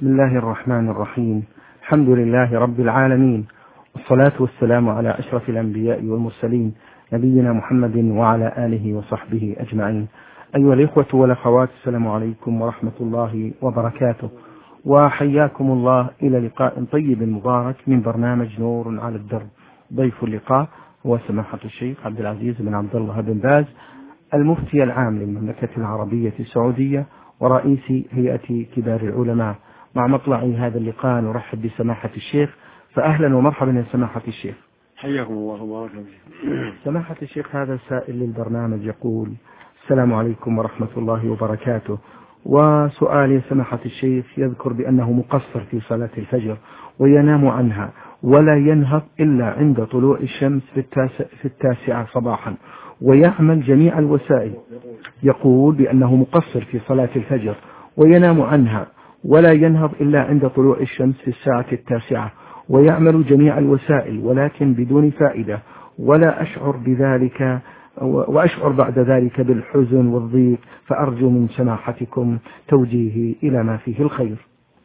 بسم الله الرحمن الرحيم. الحمد لله رب العالمين، والصلاة والسلام على أشرف الأنبياء والمرسلين، نبينا محمد وعلى آله وصحبه أجمعين. أيها الإخوة والأخوات، السلام عليكم ورحمة الله وبركاته، وحياكم الله إلى لقاء طيب مبارك من برنامج نور على الدرب. ضيف اللقاء هو سماحة الشيخ عبد العزيز بن عبد الله بن باز، المفتي العام للمملكة العربية السعودية ورئيس هيئة كبار العلماء. مع مطلع هذا اللقاء نرحب بسماحة الشيخ، فأهلا ومرحبا يا سماحة الشيخ. حياكم الله وبارك فيكم. سماحة الشيخ، هذا سائل للبرنامج يقول: السلام عليكم ورحمة الله وبركاته، وسؤال يا سماحة الشيخ، يذكر بأنه مقصر في صلاة الفجر وينام عنها ولا ينهض إلا عند طلوع الشمس في 9 صباحا، ويعمل جميع الوسائل. يقول بأنه مقصر في صلاة الفجر وينام عنها ولا ينهض إلا عند طلوع الشمس في 9، ويعمل جميع الوسائل ولكن بدون فائدة، ولا أشعر بذلك، وأشعر بعد ذلك بالحزن والضيق، فأرجو من سماحتكم توجيهي إلى ما فيه الخير.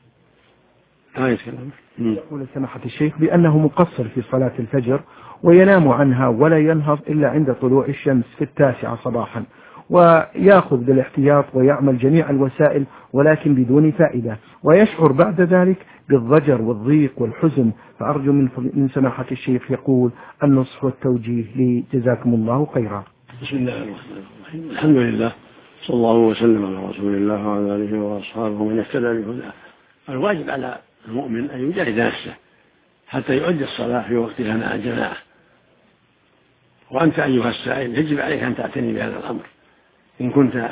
يقول سماحة الشيخ بأنه مقصر في صلاة الفجر وينام عنها ولا ينهض إلا عند طلوع الشمس في 9 صباحا، ويأخذ بالاحتياط ويعمل جميع الوسائل ولكن بدون فائدة، ويشعر بعد ذلك بالضجر والضيق والحزن، فأرجو من سماحة الشيخ يقول النصح والتوجيه لي، جزاكم الله خيرا. بسم الله الرحمن الرحيم. الحمد لله، صلى الله وسلم على رسول الله وعلى آله وأصحابه ومن اهتدى بهداه. الواجب على المؤمن أن يجاهد نفسه حتى يؤدي الصلاة في وقتها مع الجماعة. وأنت أيها السائل يجب عليك أن تعتني بهذا الأمر. إن كنت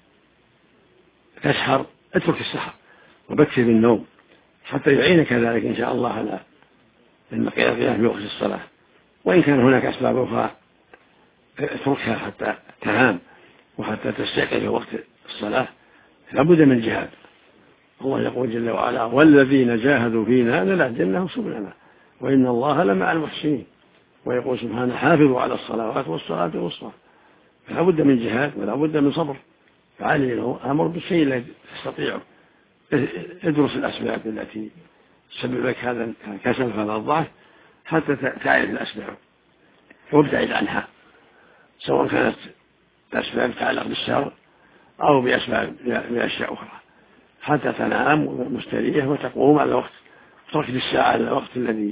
تسحر اترك السحر وبكر بالنوم حتى يعينك ذلك إن شاء الله على القيام في وقت الصلاة. وإن كان هناك أسباب أخرى اتركها حتى تنام وحتى تستيقظ في وقت الصلاة. لابد من الجهاد. الله يقول جل وعلا: والذين جاهدوا فينا لنهدينهم سبلنا وإن الله لمع المحسنين. ويقول سبحانه: حافظوا على الصلوات والصلاة الوسطى. فلا بد من جهاد ولا بد من صبر. فعلي الأمر بالشيء الذي تستطيعه. ادرس الأسباب التي تسبب لك هذا الكسل هذا الضعف حتى تعرف الأسباب وابتعد عنها، سواء كانت الأسباب تتعلق بالشر أو بأشياء أخرى، حتى تنام مستريح وتقوم على الوقت، تركز الساعة على الوقت الذي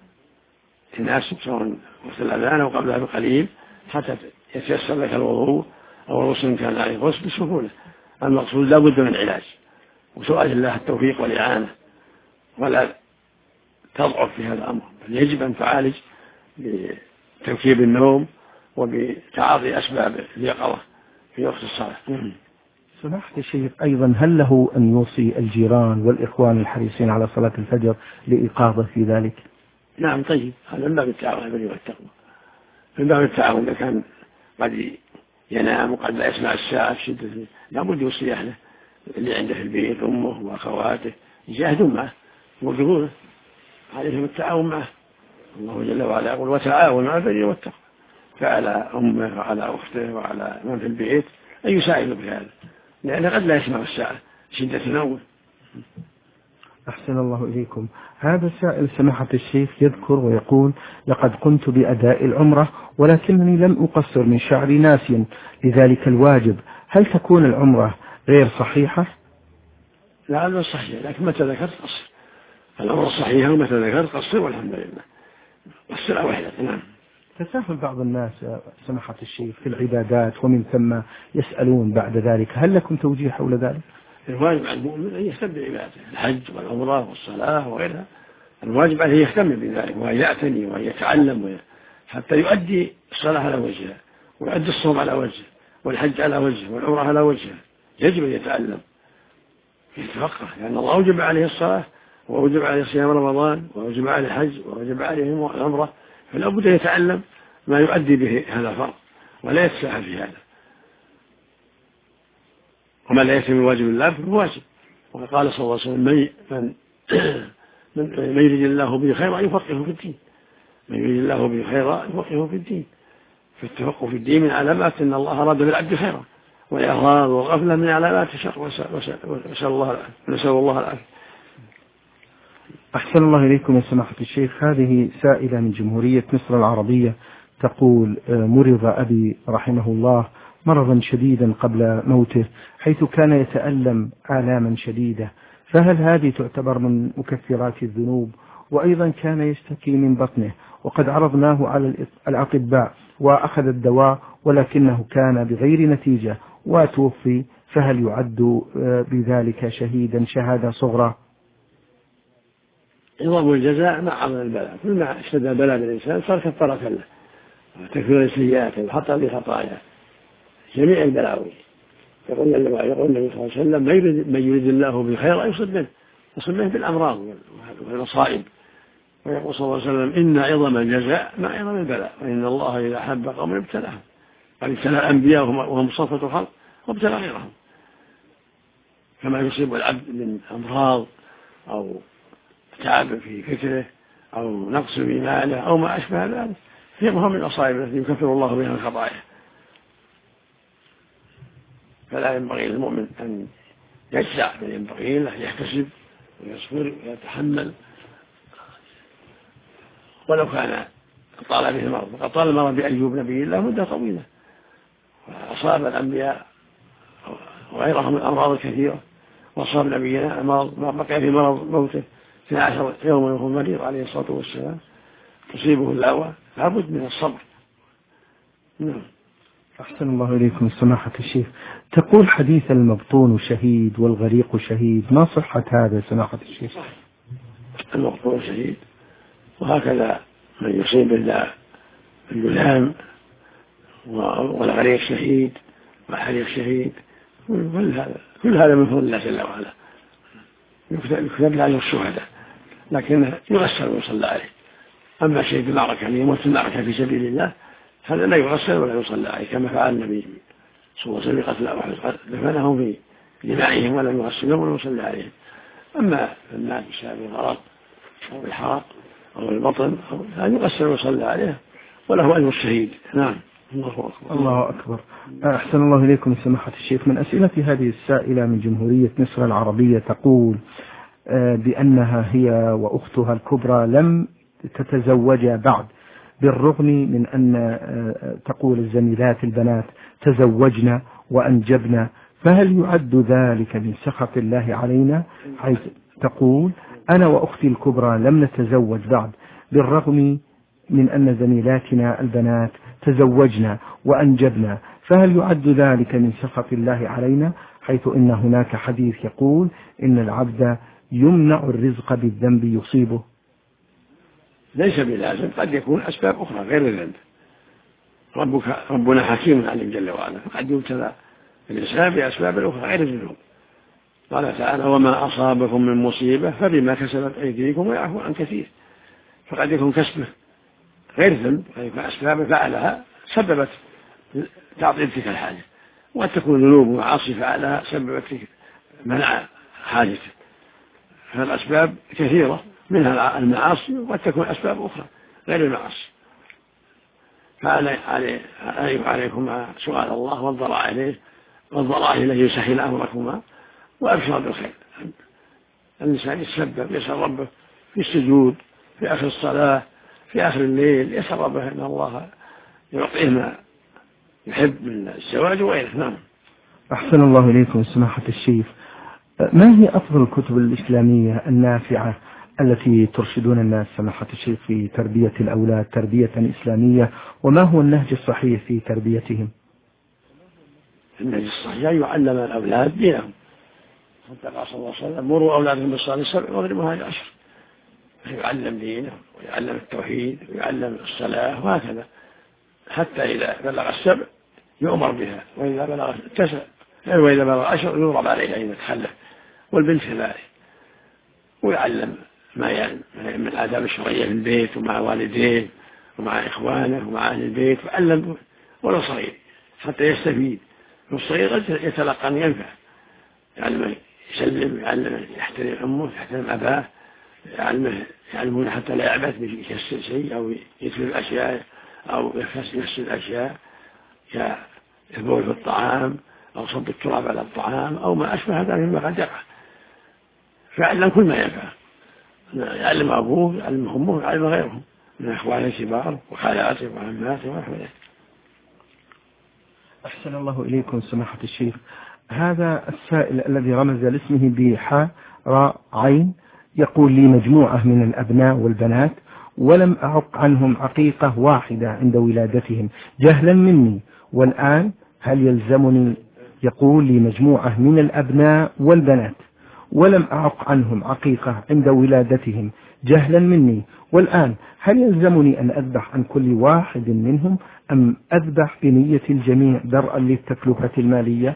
تناسب، سواء وقت الأذان أو قبلها بقليل، حتى يتيسر لك الوضوء أو الغسل كان عليه غسل بسهولة. المقصود لا بد من علاج وسؤال الله التوفيق والإعانة، ولا تضعف في هذا الأمر، بل يجب أن تعالج بتركيب النوم وبتعاطي أسباب اليقظة في وقت الصلاة. سماحة الشيخ، أيضا هل له أن يوصي الجيران والإخوان الحريصين على صلاة الفجر لإيقاظه في ذلك؟ نعم، طيب، هذا من باب التعاون البر والتقوى. من باب التعاون إذا كان قد ينام وقد لا يسمع الساعة في شدة، لابد يوصي أهله اللي عنده في البيت، أمه وأخواته، يجاهدون معه ويوقفونه، عليهم التعاون معه. الله جل وعلا يقول: وتعاونوا على البر والتقوى. فعلى أمه وعلى أخته وعلى من في البيت أن يساعدوا بهذا، لأنه قد لا يسمع الساعة شدة نومه. أحسن الله إليكم. هذا سائل سماحة الشيخ يذكر ويقول: لقد قمت بأداء العمرة ولكنني لم أقصر من شعري ناسيا لذلك الواجب، هل تكون العمرة غير صحيحة؟ لا، العمرة صحيحة، لكن متى ذكرت قصر. العمرة صحيحة ومتى ذكرت قصر، والحمد لله. قصر واحدة. نعم. تساهل بعض الناس سماحة الشيخ في العبادات ومن ثم يسألون بعد ذلك، هل لكم توجيه حول ذلك؟ الواجب على المؤمن أن يهتم بعبادته، الحج والعمرة والصلاة وغيرها. الواجب عليه يهتم بذلك وأن يعتني وأن يتعلم حتى يؤدي الصلاة على وجهها، ويؤدي الصوم على وجهه، والحج على وجهه، والعمرة على وجهه. يجب أن يتعلم يتفقه، لأن الله أوجب عليه الصلاة وأوجب عليه صيام رمضان وأوجب عليه الحج وأوجب عليه العمرة، فلا بد أن يتعلم ما يؤدي به هذا الفرض ولا يتساهل في هذا. وما لا يتم الواجب الله فهو واجب. وقال صلى الله عليه وسلم: من يريد الله به خيرا يفقهه في الدين. من يريد الله به خيرا يفقهه في الدين. في التفقه في الدين من علامات أن الله أراد بالعبد خيرا، والإعراض والغفلة من علامات الشر، نسأل الله العافية. أحسن الله إليكم يا سماحة الشيخ. هذه سائلة من جمهورية مصر العربية تقول: مرض أبي رحمه الله مرضا شديدا قبل موته، حيث كان يتألم آلاما شديدة، فهل هذه تعتبر من مكفرات الذنوب؟ وأيضا كان يشتكي من بطنه، وقد عرضناه على الأطباء وأخذ الدواء ولكنه كان بغير نتيجة وتوفي، فهل يعد بذلك شهيدا شهادة صغرى؟ عظم الجزاء مع عظم البلاء، كل ما اشتد البلاء بالإنسان صار كفارة له وتكفير السيئات وحط بخطاياه جميع البلاوي. يقول النبي صلى الله عليه وسلم: من يريد الله بالخير يصب به بالأمراض والمصائب. ويقول صلى الله عليه وسلم: إن عظم الجزاء مع عظم البلاء، وإن الله إذا أحب قوم ابتلاهم. قد ابتلى الأنبياء وهم صفوة الخلق وابتلى غيرهم. كما يصيب العبد من أمراض أو تعب في فكره أو نقص في ماله أو ما أشبه ذلك، هي من المصائب التي يكفر الله بها الخطايا. فلا ينبغي للمؤمن أن يجزع، بل ينبغي له يحتسب ويصبر ويتحمل ولو كان طال به المرض. وقد طال المرض بأيوب نبي الله مدة طويلة، وأصاب الأنبياء وغيرهم من الأمراض الكثيرة، وأصاب نبينا المرض ما بقي في مرض موته 12 يوما وهو مريض عليه الصلاة والسلام، تصيبه الدعوة، لابد من الصبر. نعم. أحسن الله إليكم سماحة الشيخ. تقول: حديث المبطون شهيد والغريق شهيد، ما صحة هذا سماحة الشيخ؟ المبطون شهيد، وهكذا من يصيب اللام والغريق شهيد والحريق شهيد، كل هذا من فضل الله جل وعلا، يكتب له الشهداء، لكن يغسل ويصلى عليه. أما شهيد المعركة يعني يموت في المعركة في سبيل الله، هذا لا يغسل ولا يصلى عليه، كما فعل النبي صلى الله عليه وسلم قتل أحد، دفنهم في دمائهم ولم يغسلهم ولا يصلى عليهم. أما الناس بسبب الغرق أو الحرق أو البطن هذا يغسل ويصلى عليه وله أجر الشهيد. نعم. الله أكبر. أحسن الله إليكم سماحة الشيخ. من أسئلة هذه السائلة من جمهورية مصر العربية تقول بأنها هي وأختها الكبرى لم تتزوجا بعد، بالرغم من أن تقول الزميلات البنات تزوجنا وأنجبنا، فهل يعد ذلك من سخط الله علينا؟ حيث تقول: أنا وأختي الكبرى لم نتزوج بعد، بالرغم من أن زميلاتنا البنات تزوجنا وأنجبنا، فهل يعد ذلك من سخط الله علينا؟ حيث إن هناك حديث يقول: إن العبد يمنع الرزق بالذنب يصيبه. ليس بلازم، قد يكون أسباب أخرى غير الذنب. ربنا حكيم عليم جل وعلا، قد يبتلى الإنسان بأسباب أخرى غير الذنوب. قال تعالى: وما أصابكم من مصيبة فبما كسبت أيديكم ويعفو عن كثير. فقد يكون كسبه غير ذنب، فأسباب فعلها سببت تعطيل تلك الحاجة، وقد تكون ذنوب ومعاصي فعلها سببت منع حاجته. فالأسباب كثيرة، منها المعاصي، وقد تكون أسباب أخرى غير المعاصي. فعليكم سؤال الله والضراء إليه يسهل أمركما وأبشر بالخير. الإنسان يتسبب، يسأل ربه في السجود، في آخر الصلاة، في آخر الليل، يسأل ربه أن الله يعطيه ما يحب من الزواج وغيره. نعم. أحسن الله إليكم سماحة الشيخ. ما هي أفضل الكتب الإسلامية النافعة التي ترشدون الناس سماحة الشيخ في تربية الأولاد تربية إسلامية، وما هو النهج الصحيح في تربيتهم؟ النهج الصحيح يعلم الأولاد دينهم، حتى قال صلى الله عليه وسلم: مروا أولادهم بالصلاة 7 واضربوها 10. يعلم دينه ويعلم التوحيد ويعلم الصلاة وهكذا، حتى إذا بلغ 7 يؤمر بها، وإذا بلغ 9 وإذا بلغ 10 يضرب عليه إذا تخلف، والبنت كذلك. ويعلم ما يعلم من الآداب الشرعية في البيت ومع والديه ومع إخوانه ومع أهل البيت، ويعلم ولو صغير حتى يستفيد. والصغير قد يتلقى أن ينفع، يعلم يسلم، يعلم يحترم أمه، يحترم أباه، يعلمون حتى لا يعبث بيكسر شيء أو يتلف أشياء أو يفسد أشياء كالبول في الطعام أو صب التراب على الطعام أو ما أشبه ذلك مما قد يقع. فيعلم كل ما ينفع. يعلم أبوه يعلم أمه يعلم غيرهم من أخوانه الكبار وخالاته وعماته وأحفاده. أحسن الله إليكم سماحة الشيخ. هذا السائل الذي رمز لاسمه بحاء راء عين يقول لي مجموعة من الأبناء والبنات ولم أعق عنهم عقيقة واحدة عند ولادتهم جهلا مني، والآن هل يلزمني؟ يقول لي مجموعة من الأبناء والبنات ولم أعق عنهم عقيقة عند ولادتهم جهلا مني، والآن هل يلزمني أن أذبح عن كل واحد منهم أم أذبح بنية الجميع درءا للتكلفة المالية؟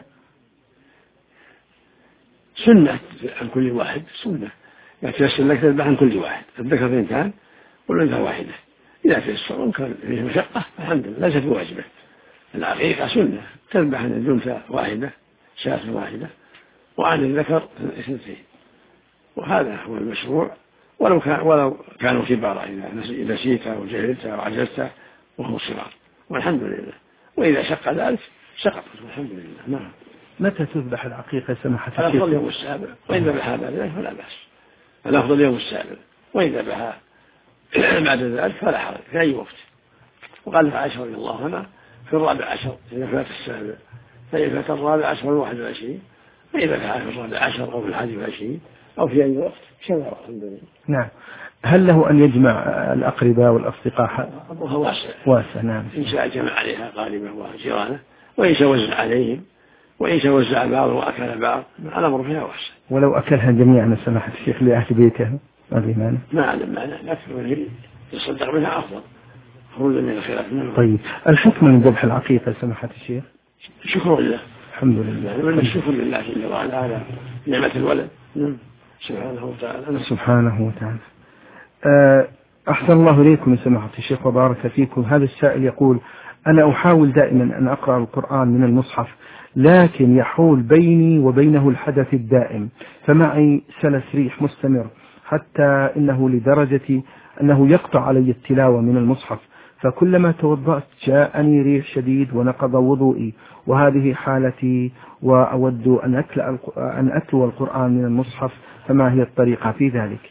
سنة عن كل واحد سنة، يعني تيسر لك تذبح عن كل واحد، الذكر اثنتان والأنثى واحدة، إذا تيسر وإن كان فيه مشقة الحمد لله ليست بواجبة. العقيقة سنة، تذبح عن الأنثى واحدة شاة واحدة وعن الذكر اثنتين، وهذا هو المشروع، ولو كانوا كبارا إذا نسيت أو جهلت أو عجزت وهم صغار، والحمد لله. وإذا شق ذلك سقطت والحمد لله. نعم. متى تذبح العقيقة سماحة الشيخ؟ الأفضل يوم السابع، وإن ذبحها بعد ذلك فلا بأس. الأفضل يوم السابع، وإن ذبحها بعد ذلك فلا حرج في أي وقت. وقال عائشة رضي الله عنها في 14 إذا فات السابع، فإذا فات 14 21، فإذا فات في 14 أو في 21 أو في أي وقت شذر الحمد لله. نعم. هل له أن يجمع الأقرباء والأصدقاء؟ أمرها واسع. نعم. إن شاء جمع عليها قاربه وجيرانه، وإن شاء وزع عليهم، وإن شاء وزع بعض وأكل بعض، الأمر فيها واسع. ولو أكلها جميعا سماحة الشيخ لأهل بيته ما أعلم معنى، لكن يصدق منها أفضل خروجا من الخلاف. طيب، الحكمة من ذبح العقيقة سماحة الشيخ؟ شكر لله. الحمد لله. الشكر لله جل وعلا على نعمة الولد سبحانه وتعالى. سبحانه وتعالى. أحسن الله إليكم سماحة الشيخ وبارك فيكم. هذا السائل يقول: أنا أحاول دائما أن أقرأ القرآن من المصحف، لكن يحول بيني وبينه الحدث الدائم، فمعي سلس ريح مستمر، حتى إنه لدرجة أنه يقطع علي التلاوة من المصحف، فكلما توضأت جاءني ريح شديد ونقض وضوئي، وهذه حالتي، وأود أن أتلو القرآن من المصحف، فما هي الطريقة في ذلك؟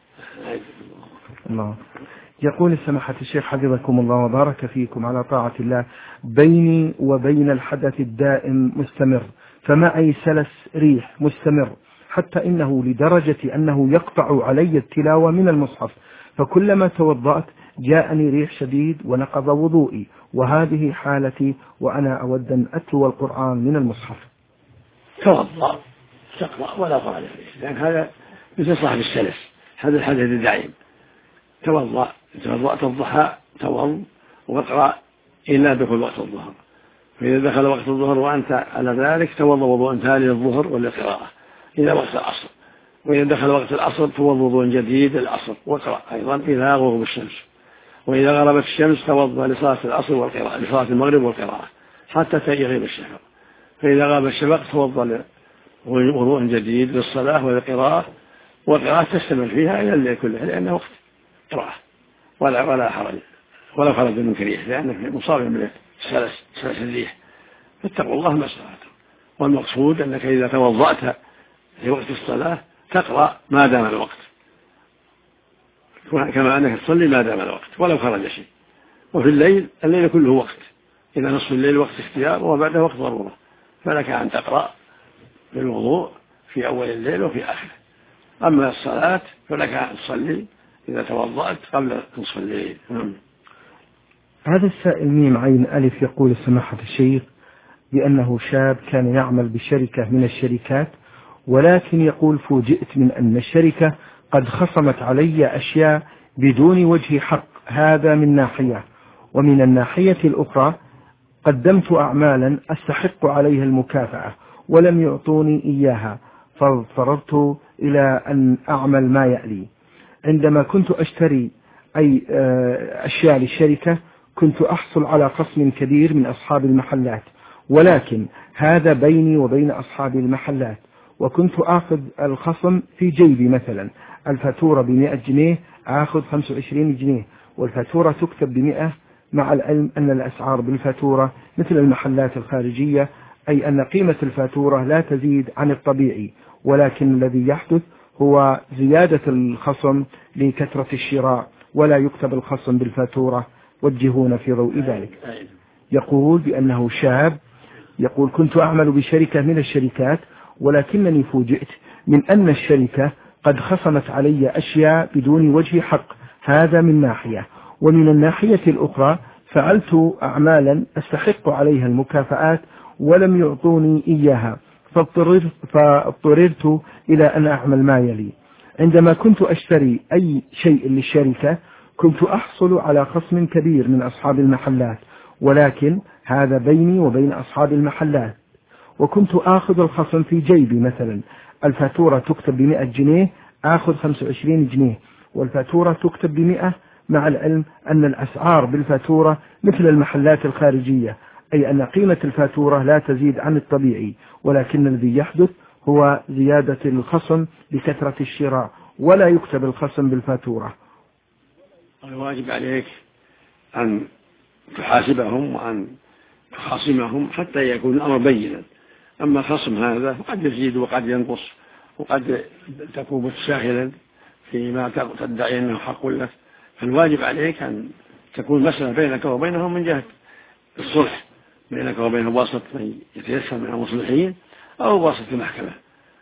الله. يقول سماحة الشيخ حفظكم الله وبارك فيكم: على طاعة الله بيني وبين الحدث الدائم مستمر، فمعي سلس ريح مستمر، حتى إنه لدرجة أنه يقطع علي التلاوة من المصحف، فكلما توضأت جاءني ريح شديد ونقض وضوئي، وهذه حالتي، وأنا أود أن أتلو القرآن من المصحف. توضأ تقرأ ولا قال فيه، لأن هذا مثل صاحب السلس، هذا الحدث الدائم. توضأت الضحى توضأ واقرأ إلا دخول وقت الظهر، فإذا دخل وقت الظهر وأنت على ذلك توضأ وضوء ثاني للظهر وللقراءة إلى وقت العصر، وإذا دخل وقت العصر توضأ وضوء جديد للعصر واقرأ أيضا إلى غروب الشمس، وإذا غربت الشمس توضأ لصلاة العصر والقراءة لصلاة المغرب والقراءة حتى يغيب الشفق، فإذا غاب الشفق توضأ وضوء جديد للصلاة والقراءة، والقراءة تستمر فيها إلى الليل كله، لأنه وقت قراءة ولا حرج ولا خرج من كريه، لأنه مصاب من سلس الريح، فاتقوا الله ما استطعتم. والمقصود أنك إذا توضأت في وقت الصلاة تقرأ ما دام الوقت، كما أنك تصلي ما دام الوقت ولو خرج شيء. وفي الليل كله وقت، إذا نصف الليل وقت اختيار وبعده وقت ضرورة، فلك أن تقرأ بالوضوء في أول الليل وفي آخره. أما الصلاة فلك أن تصلي إذا توضأت قبل نصف الليل. هذا السائل ميم عين ألف يقول: سماحة الشيخ بأنه شاب كان يعمل بشركة من الشركات، ولكن يقول: فوجئت من أن الشركة قد خصمت علي أشياء بدون وجه حق، هذا من ناحية، ومن الناحية الأخرى قدمت أعمالا أستحق عليها المكافأة ولم يعطوني إياها، فاضطررت إلى أن أعمل ما يألي. عندما كنت أشتري أي أشياء للشركة كنت أحصل على خصم كبير من أصحاب المحلات، ولكن هذا بيني وبين أصحاب المحلات، وكنت آخذ الخصم في جيبي. مثلا الفاتورة ب100 جنيه آخذ 25 جنيه، والفاتورة تكتب ب100، مع العلم أن الأسعار بالفاتورة مثل المحلات الخارجية، أي أن قيمة الفاتورة لا تزيد عن الطبيعي، ولكن الذي يحدث هو زيادة الخصم لكثرة الشراء ولا يكتب الخصم بالفاتورة، وجهونا في ضوء ذلك. يقول بأنه شاب، يقول كنت أعمل بشركة من الشركات، ولكنني فوجئت من أن الشركة قد خصمت علي أشياء بدون وجه حق، هذا من ناحية، ومن الناحية الأخرى فعلت أعمالا أستحق عليها المكافآت ولم يعطوني إياها، فاضطررت إلى أن أعمل ما يلي: عندما كنت أشتري أي شيء للشركة كنت أحصل على خصم كبير من أصحاب المحلات، ولكن هذا بيني وبين أصحاب المحلات، وكنت آخذ الخصم في جيبي. مثلا الفاتورة تكتب ب100 جنيه، آخذ 25 جنيه، والفاتورة تكتب ب100، مع العلم أن الأسعار بالفاتورة مثل المحلات الخارجية، أي أن قيمة الفاتورة لا تزيد عن الطبيعي، ولكن الذي يحدث هو زيادة الخصم بكثرة الشراء، ولا يكتب الخصم بالفاتورة. الواجب عليك أن تحاسبهم وأن تخاصمهم حتى يكون الأمر بينا. أما الخصم هذا قد يزيد وقد ينقص، وقد تكون متساهلا فيما تدعي أنه حق لك، فالواجب عليك أن تكون مسألة بينك وبينهم من جهة الصلح بينك وبينهم، واسطة من يتيسر من المصلحين أو واسطة المحكمة،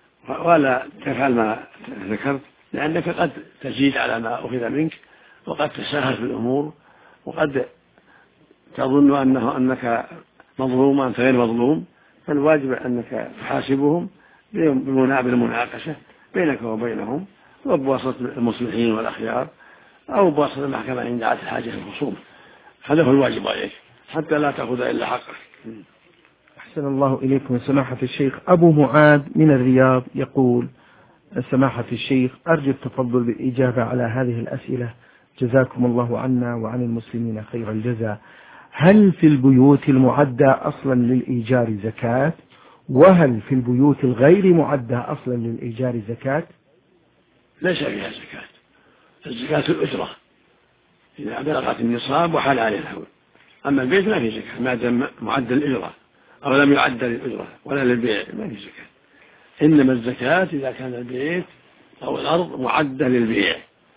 ولا تفعل ما ذكرت، لأنك قد تزيد على ما أخذ منك، وقد تساهل في الأمور، وقد تظن أنك مظلوم وأنت غير مظلوم. فالواجب أنك تحاسبهم بالمناقشة بينك وبينهم، وبواسطة المصلحين والأخيار، أو بواسطة المحكمة إن دعت الحاجة في الخصوم. هذا هو الواجب عليك حتى لا تأخذ إلا حقك. أحسن الله إليكم سماحة الشيخ. أبو معاذ من الرياض يقول: سماحة الشيخ، أرجو التفضل بالإجابة على هذه الأسئلة، جزاكم الله عنا وعن المسلمين خير الجزاء. هل في البيوت المعدة أصلا للإيجار زكاة؟ وهل في البيوت الغير معدة أصلا للإيجار زكاة؟ ليس فيها زكاة. الزكاة الأجرة إذا بلغت النصاب وحال عليه الحول. أما البيت ما فيه زكاة ما دام معدل الأجرة أو لم يعدل للأجرة ولا للبيع، ما فيه زكاة. إنما الزكاة إذا كان البيت أو الأرض معدة للبيع،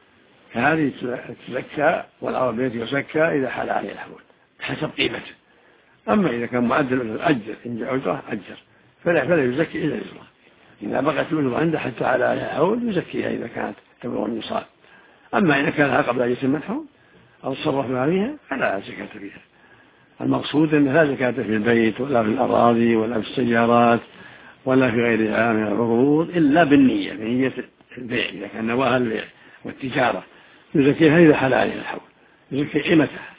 فهذه تزكى، والأرض بيت يزكى إذا حال عليه الحول حسب قيمته. أما إذا كان معدل الأجرة أجر، إن جاء أجرة أجر، فلا يزكي إلا الأجرة. إذا بقت الأجرة عنده حتى على عليها الحول يزكيها إذا كانت تبلغ النصاب. أما إذا كانها قبل أن يتم الحول أو تصرف ما فيها فلا زكاة فيها. المقصود أن لا زكاة في البيت ولا في الأراضي ولا في السيارات ولا في غيرها من العروض إلا بالنية، بنية البيع. إذا كان نواها البيع والتجارة يزكيها إذا حال عليها الحول، يزكي قيمتها.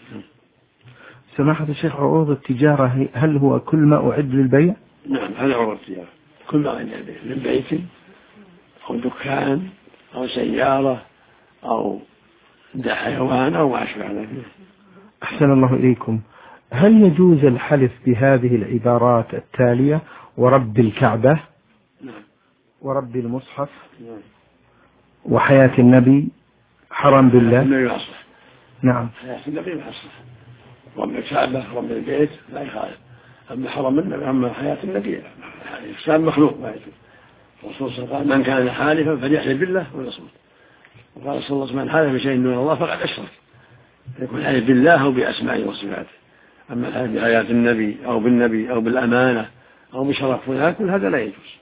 سماحة الشيخ، عروض التجارة هل هو كل ما أعد للبيع؟ نعم، هذا عروض التجارة، كل ما أعد للبيع من بيت أو دكان أو سيارة أو حيوان أو ما أشبه ذلك. أحسن الله إليكم. هل يجوز الحلف بهذه العبارات التالية: ورب الكعبة، نعم، ورب المصحف، نعم، وحياة النبي، حرام بالله؟ النبي أصلح. نعم، حياة النبي أصلح. رب الكعبة رب البيت لا يخالف. أما حرم النبي، أما حياة النبي الإنسان مخلوق ما يجوز. الرسول صلى الله عليه وسلم: من كان حالفا فليحلف بالله وليصمت. وقال صلى الله عليه وسلم: من حلف بشيء دون الله فقد أشرك. يكون حلف بالله أو بأسمائه وصفاته. أما الحلف بحياة النبي أو بالنبي أو بالأمانة أو بشرف فلان كل هذا لا يجوز.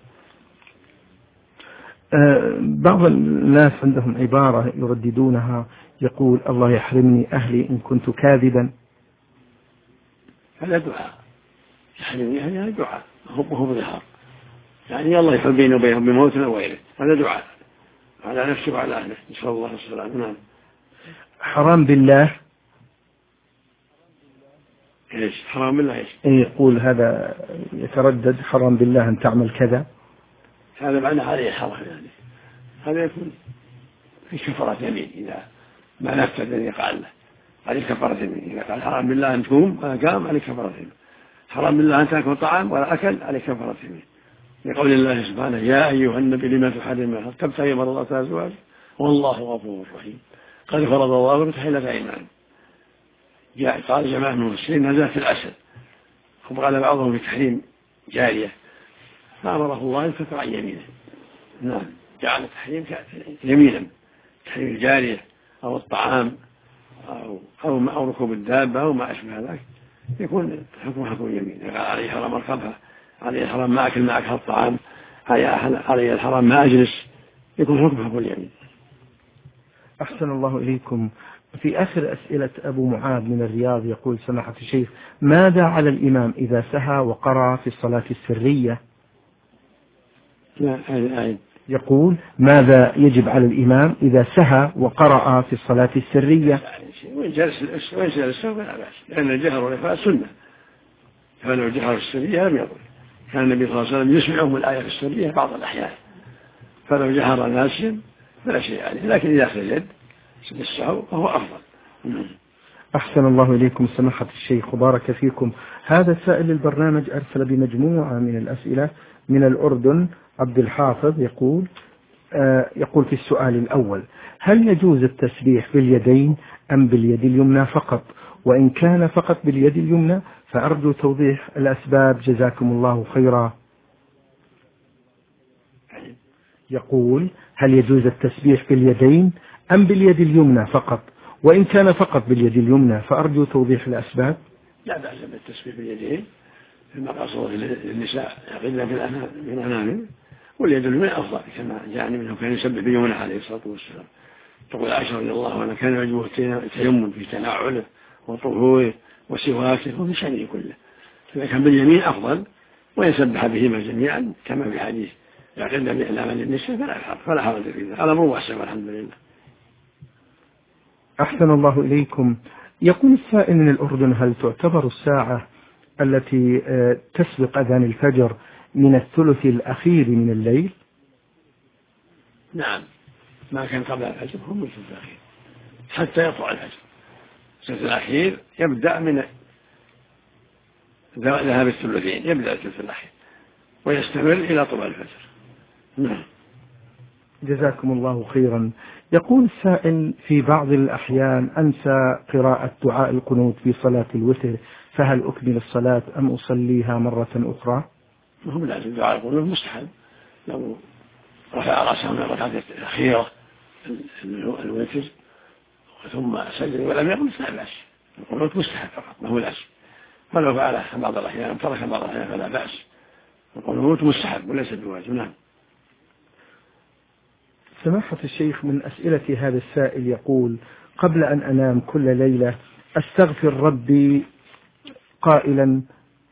بعض الناس عندهم عبارة يرددونها يقول: الله يحرمني أهلي إن كنت كاذبا. هذا دعاء، يحرمني أهلي هذا دعاء، هو بظهار، يعني الله يحب بينه وبينهم بموت أو غيره، هذا دعاء على نفسه وعلى أهله، نسأل الله السلامة. نعم. حرام بالله، إيش حرام بالله؟ إيش يقول هذا يتردد: حرام بالله أن تعمل كذا. هذا معنى عليه حرام، يعني هذا يكون في كفارة يمين إذا ما نفذ أن يقع له، عليه كفارة يمين. إذا قال حرام بالله أن تقوم ولا قام عليه كفارة يمين، حرام بالله أن تأكل طعام ولا أكل عليه كفارة يمين. لقول الله سبحانه: يا أيها النبي لما تحرم ما تبتغي مرضات أزواجك والله غفور رحيم قد فرض الله لكم تحلة أيمان. قال جماعة من المسلمين نزلت في العسل، وقال بعضهم في تحريم جارية، فأمره الله أن يكفر عن يمينه. نعم. جعل التحريم يمينا، تحريم الجارية أو الطعام أو ركوب الدابة أو ما أشبه ذلك يكون حكم يمين. قال عليه حرام أركبها، عليه حرام ما أكل معك الطعام، عليه الحرام ما أجلس، يكون حكم اليمين. أحسن الله إليكم. في آخر أسئلة أبو معاذ من الرياض يقول سماحة الشيخ: ماذا على الإمام إذا سهى وقرأ في الصلاة السرية؟ يقول: ماذا يجب على الإمام إذا سهى وقرأ في الصلاة السرية؟ وإن جلس فلا بأس، لأن الجهر والإخفاء سنة، فلو الجهر السرية لم يضر. كان النبي صلى الله عليه وسلم يسمعهم الآية في السرية بعض الأحيان، فلو جهر ناسيا فلا شيء عليه، لكن إذا سجد بالسهو فهو أفضل. أحسن الله إليكم سماحة الشيخ وبارك فيكم. هذا سائل البرنامج أرسل بمجموعة من الأسئلة من الأردن، عبد الحافظ، يقول في السؤال الأول: هل يجوز التسبيح باليدين أم باليد اليمنى فقط؟ وإن كان فقط باليد اليمنى فأرجو توضيح الأسباب جزاكم الله خيرا. يقول: هل يجوز التسبيح باليدين أم باليد اليمنى فقط؟ وإن كان فقط باليد اليمنى فأرجو توضيح الأسباب. لا بأس بالتسبيح باليدين، فيما قصره النساء يقلن في الأنامل، واليد اليمنى أفضل كما جاء منه كان يسبح بيمنه عليه الصلاة والسلام. تقول عائشة رضي الله عنها: كان يعجبه التيمم في تنعله وطهوره وسواكه وفي شأنه كله، فإذا كان باليمين أفضل، ويسبح بهما جميعا كما في حديث يقلن بأنامل النساء فلا حرج في ذلك، على واسع والحمد لله. أحسن الله إليكم. يقول السائل من الأردن: هل تعتبر الساعة التي تسبق أذان الفجر من الثلث الأخير من الليل؟ نعم، ما كان قبل الفجر هو من الثلث الأخير حتى يطلع الفجر. الثلث الأخير يبدأ من ذهاب الثلثين، يبدأ الثلث الأخير ويستمر إلى طلوع الفجر. نعم. جزاكم الله خيرا. يقول السائل: في بعض الأحيان أنسى قراءة دعاء القنوت في صلاة الوتر، فهل أكمل الصلاة أم أصليها مرة أخرى؟ هو لازم دعاء القنوت مستحب، لو رفع رأسه من الركعة الأخيرة الوتر ثم سجد ولم يقل فلا بأس، القنوت مستحب فقط ما هو لازم، ولو فعله بعض الأحيان ترك بعض الأحيان فلا بأس، القنوت مستحب وليس بواجب. نعم. سماحة الشيخ، من أسئلة هذا السائل يقول: قبل أن أنام كل ليلة أستغفر ربي قائلا: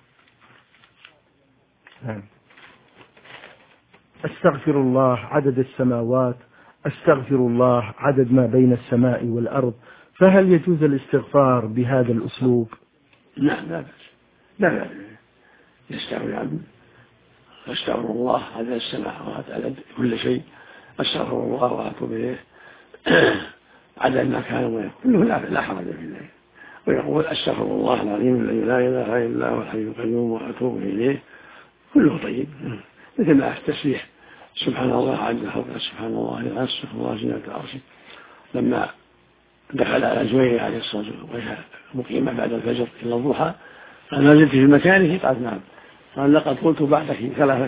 أستغفر الله عدد السماوات، أستغفر الله عدد ما بين السماء والأرض، فهل يجوز الاستغفار بهذا الأسلوب؟ لا بأس، لا بأس، يستغفر عنه، أستغفر الله عدد السماوات عدد كل شيء، أستغفر الله وأتوب إليه عدد ما كان ويكون، كله لا حرج في ذلك. ويقول: أستغفر الله العظيم الذي لا إله إلا هو الحي القيوم وأتوب إليه، كله طيب. مثل ما التسبيح: سبحان الله عدد خلقه، سبحان الله العظيم، سبحان الله زينة العرش. لما دخل على زهير عليه الصلاة والسلام مقيمة بعد الفجر إلى الضحى قال: ما زلت في مكانه؟ قال: نعم. قال: لقد قلت بعدك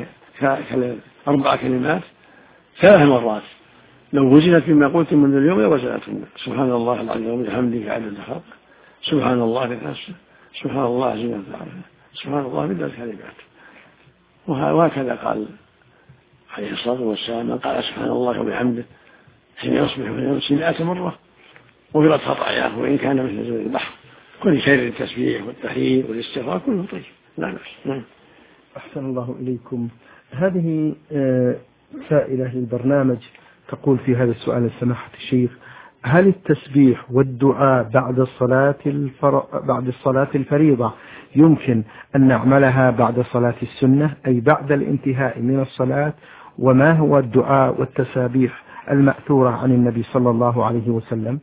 4 كلمات 3 مرات، لو وزنت فيما قلت منذ اليوم لوزنتهن: سبحان الله العظيم وبحمده عدد خلقه، سبحان الله نفسه، سبحان الله زينة العرش، سبحان الله مدة كلمات. وهكذا قال عليه الصلاة والسلام: من قال سبحان الله وبحمده حين يصبح ويمسي 100 مرة غفرت خطاياه وإن كان مثل زبد البحر. كل خير التسبيح والتحليل والاستغفار كله طيب، لا بأس. أحسن الله إليكم. هذه سائلة للبرنامج تقول في هذا السؤال: سماحة الشيخ، هل التسبيح والدعاء بعد الصلاة الفريضة يمكن أن نعملها بعد صلاة السنة، أي بعد الانتهاء من الصلاة؟ وما هو الدعاء والتسابيح المأثورة عن النبي صلى الله عليه وسلم؟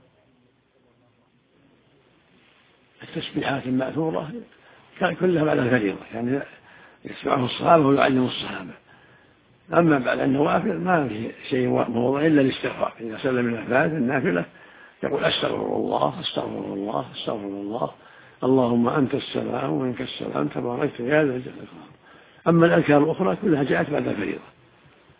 التسبيحات المأثورة كلها بعد الفريضة، يعني يسمعه الصحابة ويعلم الصحابة. أما بعد النوافل ما في شيء موضوع إلا الاستغفار. إذا سلم من النافلة يقول: أستغفر الله أستغفر الله أستغفر الله، اللهم أنت السلام ومنك السلام تباركت يا ذا الجلال والإكرام. أما الأذكار الأخرى كلها جاءت بعد الفريضة.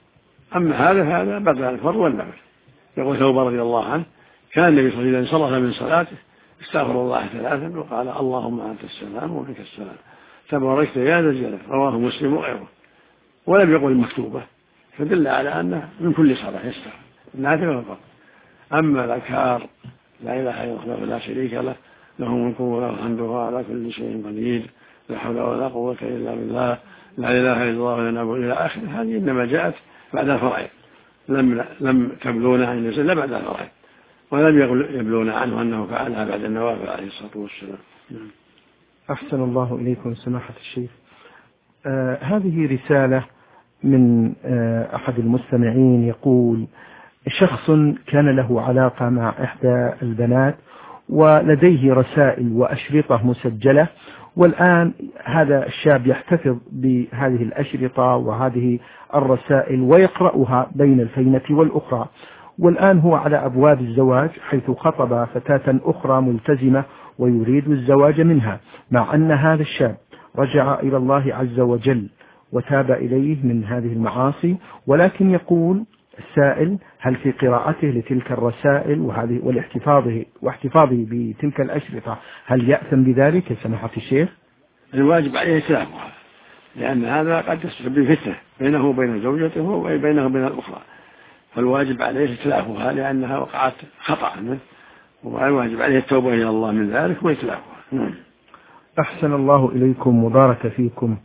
أما هذا بدل الفرض والنفل. يقول ثوبان رضي الله عنه كان النبي صلى الله عليه وسلم إذا انصرف من صلاته استغفر الله 3 وقال اللهم أنت السلام ومنك السلام تباركت يا ذا الجلال. رواه مسلم وغيره. ولم يقل المكتوبة، فدل على أنه من كل صلاة يستغفر النافلة والفرض. أما الأذكار لا إله إلا الله لا شريك له له الملك وله الحمد وهو على كل شيء قدير لا حول ولا قوة إلا بالله لا إله إلا الله ولا نعبد إلى آخره، هذه إنما جاءت بعد الفرائض، لم تبلغنا عن النزل بعد الفرائض، ولم يبلغنا عنه أنه فعلها بعد النوافل عليه الصلاة والسلام. أحسن الله إليكم سماحة الشيخ. هذه رسالة من أحد المستمعين يقول: شخص كان له علاقة مع إحدى البنات ولديه رسائل وأشرطة مسجلة، والآن هذا الشاب يحتفظ بهذه الأشرطة وهذه الرسائل ويقرأها بين الفينة والأخرى، والآن هو على أبواب الزواج حيث خطب فتاة أخرى ملتزمة ويريد الزواج منها، مع أن هذا الشاب رجع إلى الله عز وجل وتاب إليه من هذه المعاصي، ولكن يقول السائل: هل في قراءته لتلك الرسائل وهذه واحتفاظه بتلك الأشرطة هل يأثم بذلك يا سماحة الشيخ؟ الواجب عليه إتلافها، لأن هذا قد يسبب فتنة بينه وبين زوجته وبينه وبين الأخرى، فالواجب عليه إتلافها لأنها وقعت خطأ منه، والواجب عليه التوبة إلى الله من ذلك وإتلافها. أحسن الله إليكم وبارك فيكم.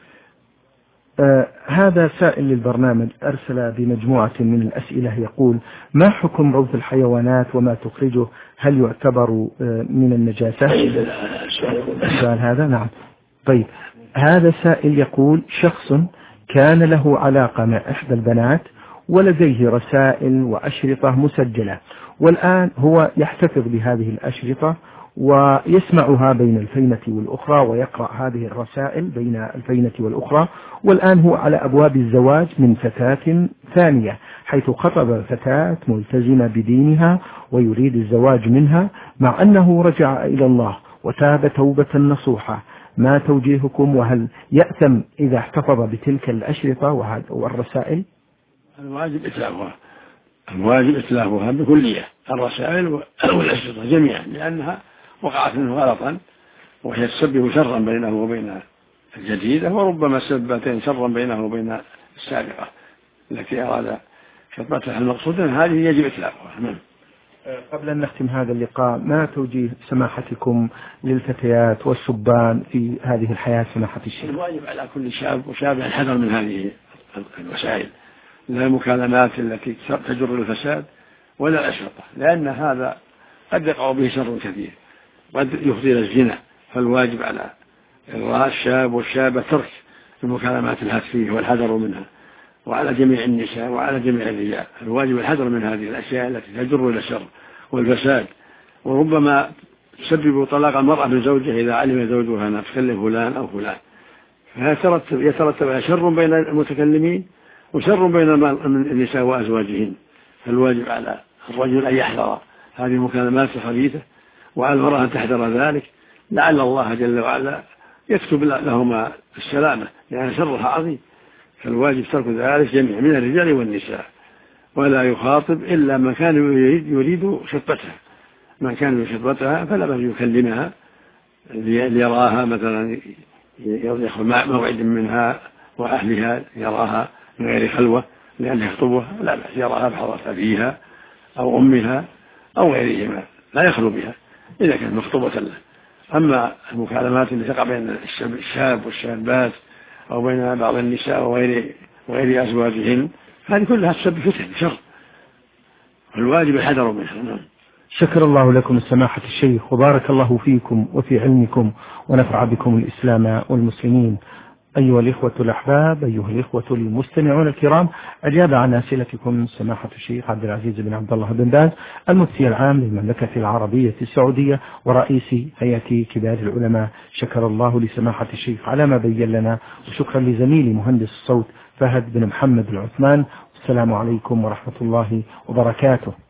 هذا سائل للبرنامج أرسل بمجموعة من الأسئلة يقول: ما حكم روث الحيوانات وما تخرجه؟ هل يعتبر من النجاسة؟ السؤال هذا نعم. طيب، هذا سائل يقول: شخص كان له علاقة مع إحدى البنات ولديه رسائل وأشرطة مسجلة، والآن هو يحتفظ بهذه الأشرطة ويسمعها بين الفينة والأخرى ويقرأ هذه الرسائل بين الفينة والأخرى، والآن هو على أبواب الزواج من فتاة ثانية حيث خطب فتاة ملتزمة بدينها ويريد الزواج منها، مع أنه رجع إلى الله وتاب توبة نصوحة. ما توجيهكم؟ وهل يأثم إذا احتفظ بتلك الأشرطة والرسائل؟ الواجب إتلافها بكلية، الرسائل والأشرطة جميعا، لأنها وقعت منه غلطا وهي تسبب شرا بينه وبين الجديدة، وربما سببتين شرا بينه وبين السابقة التي أراد خطبتها المقصود، هذه يجب إتلافها. قبل أن نختم هذا اللقاء، ما توجيه سماحتكم للفتيات والشبان في هذه الحياة سماحة الشيخ؟ الواجب على كل شاب وشاب الحذر من هذه الوسائل، لا المكالمات التي تجر الفساد ولا الأشرطة، لأن هذا قد يقع به شر كثير، قد يفضي إلى الزنا، فالواجب على الشاب والشابة ترك المكالمات الهاتفية والحذر منها، وعلى جميع النساء وعلى جميع الرجال الواجب الحذر من هذه الأشياء التي تجر إلى الشر والفساد، وربما تسبب طلاق المرأة من زوجها إذا علم زوجها أنها تكلم فلان أو فلان، فيترتب على شر بين المتكلمين وشر بين النساء وأزواجهن. فالواجب على الرجل أن يحذر هذه المكالمات الخبيثة، وعلى المرأة أن تحذر ذلك، لعل الله جل وعلا يكتب لهما السلامة، لأن شرها عظيم. فالواجب ترك ذلك جميع من الرجال والنساء، ولا يخاطب إلا من كان يريد خطبتها. من كان يريد خطبتها فلا بد يكلمها ليراها، مثلا يأخذ موعد منها وأهلها يراها من غير خلوة لأن يخطبها، لا بأس يراها بحضرة أبيها أو أمها أو غيرهما، لا يخلو بها إذا كانت مخطوبة له. أما المكالمات التي تقع بين الشاب والشابات أو بين بعض النساء وغير أزواجهن، هذه كلها تسبب فتن شر، والواجب الحذر منها. شكر الله لكم سماحة الشيخ وبارك الله فيكم وفي علمكم ونفع بكم الإسلام والمسلمين. أيها الإخوة الأحباب، أيها الإخوة المستمعون الكرام، أجاب عن أسئلتكم سماحة الشيخ عبد العزيز بن عبد الله بن باز، المفتي العام للمملكة العربية السعودية ورئيس هيئة كبار العلماء. شكر الله لسماحة الشيخ على ما بين لنا، وشكرا لزميلي مهندس الصوت فهد بن محمد العثمان. والسلام عليكم ورحمة الله وبركاته.